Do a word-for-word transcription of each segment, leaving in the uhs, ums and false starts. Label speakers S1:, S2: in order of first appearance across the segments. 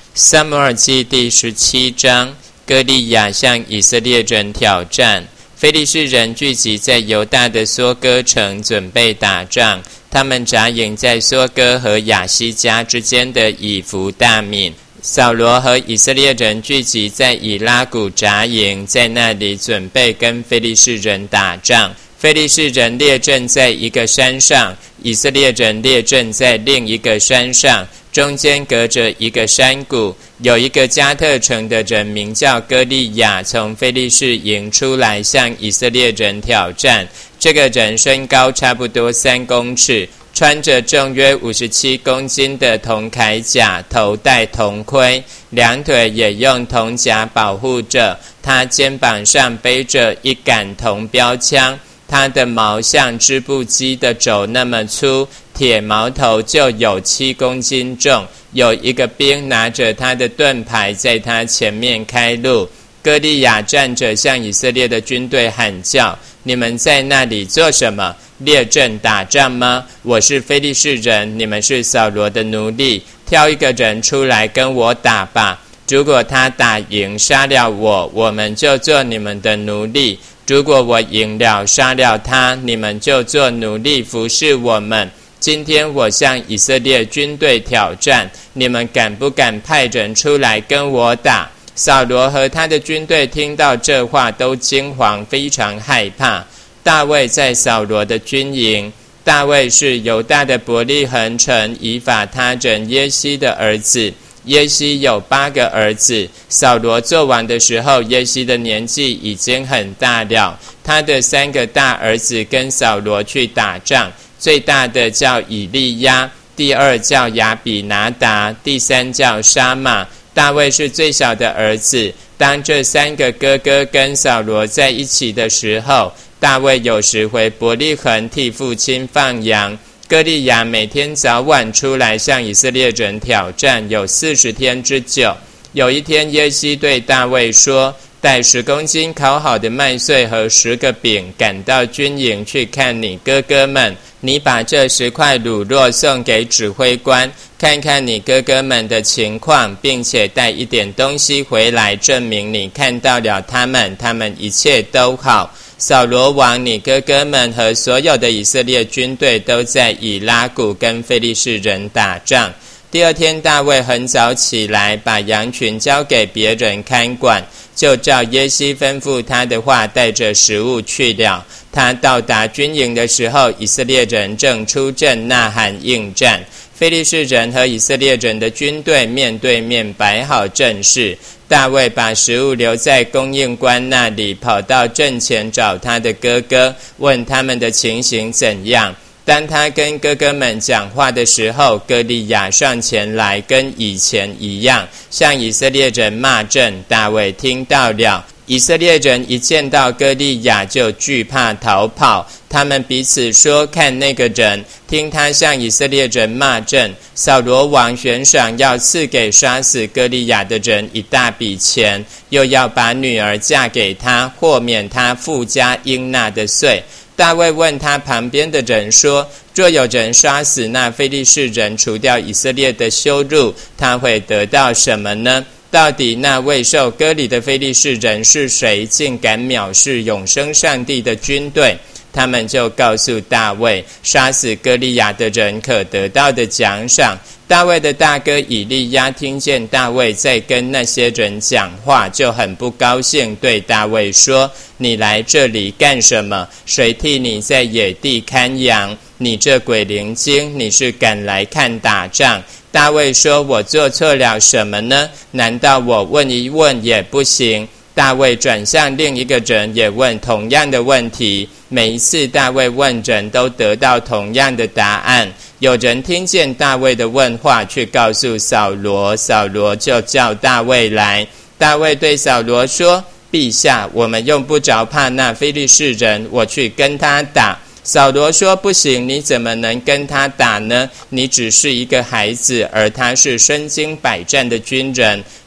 S1: 撒母耳记第十七章，歌利亚向以色列人挑战。非利士人聚集在犹大的梭哥城，准备打仗。他们扎营在梭哥和亚西加之间的以弗大敏。扫罗和以色列人聚集在以拉谷扎营，在那里准备跟非利士人打仗。非利士人列阵在一个山上，以色列人列阵在另一个山上，中间隔着一个山谷。有一个加特城的人名叫歌利亚，从非利士营出来向以色列人挑战。这个人身高差不多三公尺，穿着重约五十七公斤的铜铠甲，头戴铜盔，两腿也用铜甲保护着。他肩膀上背着一杆铜标枪，他的矛像织布机的肘那么粗，铁矛头就有七公斤重。有一个兵拿着他的盾牌在他前面开路。歌利亚站着向以色列的军队喊叫：你们在那里做什么？列阵打仗吗？我是非利士人，你们是扫罗的奴隶，挑一个人出来跟我打吧。如果他打赢杀了我，我们就做你们的奴隶；如果我赢了杀了他，你们就做奴隶服侍我们。今天我向以色列军队挑战，你们敢不敢派人出来跟我打？扫罗和他的军队听到这话都惊惶，非常害怕。大卫在扫罗的军营。大卫是犹大的伯利恒城以法他人耶西的儿子。耶西有八个儿子。扫罗做王的时候，耶西的年纪已经很大了。他的三个大儿子跟扫罗去打仗，最大的叫以利亚，第二叫亚比拿达，第三叫沙马。大卫是最小的儿子。当这三个哥哥跟扫罗在一起的时候，大卫有时回伯利恒替父亲放羊。歌利亚每天早晚出来向以色列人挑战，有四十天之久。有一天，耶西对大卫说：带十公斤烤好的麦穗和十个饼，赶到军营去看你哥哥们。你把这十块乳酪送给指挥官，看看你哥哥们的情况，并且带一点东西回来，证明你看到了他们，他们一切都好。扫罗王你哥哥们和所有的以色列军队都在以拉谷跟非利士人打仗。第二天，大卫很早起来，把羊群交给别人看管，就照耶西吩咐他的话，带着食物去了。他到达军营的时候，以色列人正出阵呐喊应战。非利士人和以色列人的军队面对面摆好阵势。大卫把食物留在供应官那里，跑到阵前找他的哥哥，问他们的情形怎样。当他跟哥哥们讲话的时候，歌利亚上前来，跟以前一样，向以色列人骂阵。大卫听到了。以色列人一见到歌利亚就惧怕逃跑，他们彼此说：看那个人，听他向以色列人骂阵。扫罗王悬赏要赐给杀死歌利亚的人一大笔钱，又要把女儿嫁给他，豁免他父家应纳的税。大卫问他旁边的人说：若有人杀死那非利士人，除掉以色列的羞辱，他会得到什么呢？到底那未受割礼的非利士人是谁，竟敢藐视永生上帝的军队？他们就告诉大卫，杀死歌利亚的人可得到的奖赏。大卫的大哥以利亚听见大卫在跟那些人讲话，就很不高兴，对大卫说：你来这里干什么？谁替你在野地看羊？你这鬼灵精，你是赶来看打仗？大卫说：我做错了什么呢？难道我问一问也不行？大卫转向另一个人，也问同样的问题。每一次大卫问人，都得到同样的答案。有人听见大卫的问话，去告诉扫罗，扫罗就叫大卫来。大卫对扫罗说：陛下，我们用不着怕那非利士人，我去跟他打。扫罗说：不行，你怎么能跟他打呢？你只是一个孩子，而他是身经百战的军人。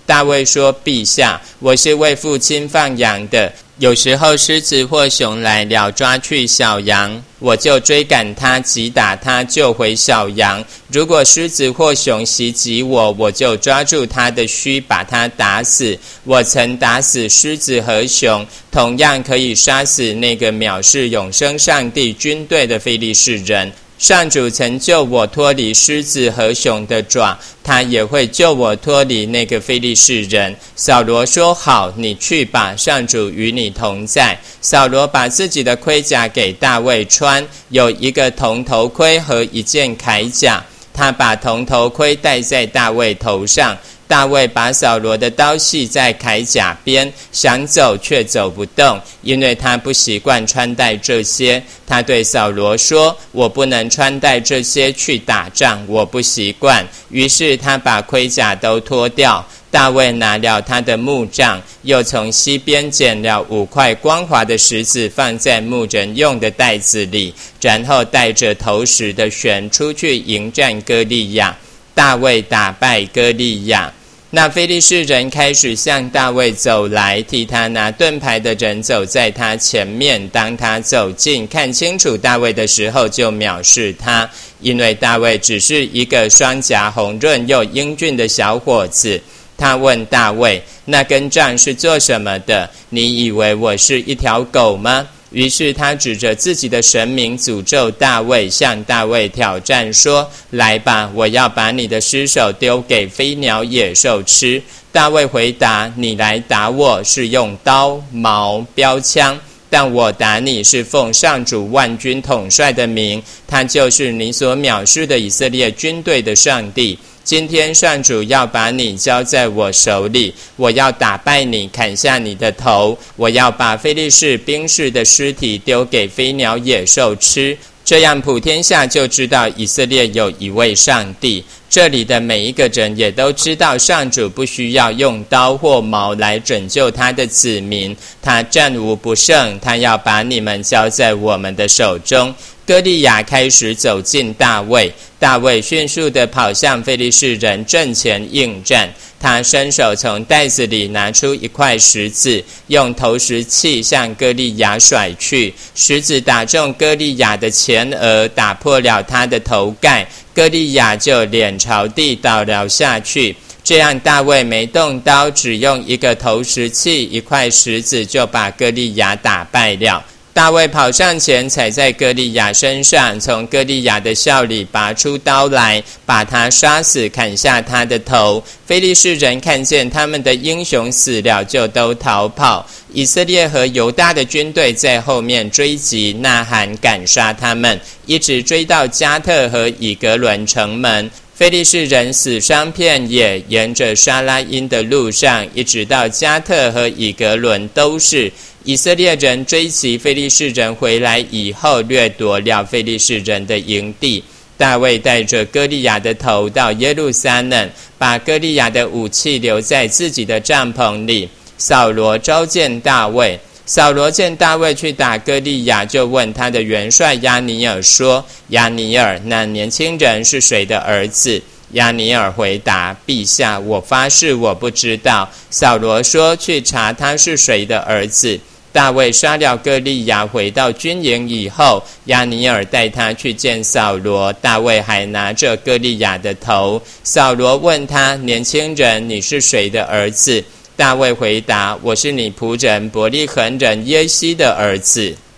S1: 大卫说：陛下，我是为父亲放羊的，有时候狮子或熊来了，抓去小羊，我就追赶他，击打他，救回小羊。如果狮子或熊袭击我，我就抓住他的须，把他打死。我曾打死狮子和熊，同样可以杀死那个藐视永生上帝军队的非利士人。上主曾救我脱离狮子和熊的爪，他也会救我脱离那个非利士人。扫罗说：好，你去吧，上主与你同在。扫罗把自己的盔甲给大卫穿，有一个铜头盔和一件铠甲，他把铜头盔戴在大卫头上。大卫把扫罗的刀系在铠甲边，想走却走不动，因为他不习惯穿戴这些。他对扫罗说：我不能穿戴这些去打仗，我不习惯。于是他把盔甲都脱掉。大卫拿了他的木杖，又从西边捡了五块光滑的石子，放在牧人用的袋子里，然后带着投石的弦出去迎战歌利亚。大卫打败歌利亚。那非利士人开始向大卫走来，替他拿盾牌的人走在他前面。当他走近看清楚大卫的时候，就藐视他，因为大卫只是一个双颊红润又英俊的小伙子。他问大卫：那根杖是做什么的？你以为我是一条狗吗？于是他指着自己的神明诅咒大卫，向大卫挑战说：来吧，我要把你的尸首丢给飞鸟野兽吃。大卫回答：你来打我是用刀、矛、标枪，但我打你是奉上主万军统帅的名，他就是你所藐视的以色列军队的上帝。今天上主要把你交在我手里，我要打败你，砍下你的头，我要把非利士兵士的尸体丢给飞鸟野兽吃，这样普天下就知道以色列有一位上帝。这里的每一个人也都知道，上主不需要用刀或矛来拯救他的子民，他战无不胜，他要把你们交在我们的手中。歌利亚开始走近大卫，大卫迅速地跑向非利士人阵前应战。他伸手从袋子里拿出一块石子，用投石器向歌利亚甩去，石子打中歌利亚的前额，打破了他的头盖，歌利亚就脸朝地倒了下去。这样大卫没动刀，只用一个投石器、一块石子就把歌利亚打败了。大卫跑上前，踩在歌利亚身上，从歌利亚的鞘里拔出刀来，把他杀死，砍下他的头。非利士人看见他们的英雄死了，就都逃跑。以色列和犹大的军队在后面追击，呐喊赶杀他们，一直追到加特和以格伦城门。非利士人死伤遍野，沿着沙拉因的路上，一直到加特和以格伦都是。以色列人追击非利士人回来以后，掠夺了非利士人的营地。大卫带着歌利亚的头到耶路撒冷，把歌利亚的武器留在自己的帐篷里。扫罗召见大卫，扫罗见大卫去打歌利亚，就问他的元帅押尼尔说：押尼尔，那年轻人是谁的儿子？押尼尔回答：陛下，我发誓我不知道。扫罗说：去查他是谁的儿子。大卫杀了歌利亚，回到军营以后，押尼尔带他去见扫罗，大卫还拿着歌利亚的头。扫罗问他：年轻人，你是谁的儿子？大卫回答：我是你仆人伯利恒人耶西的儿子。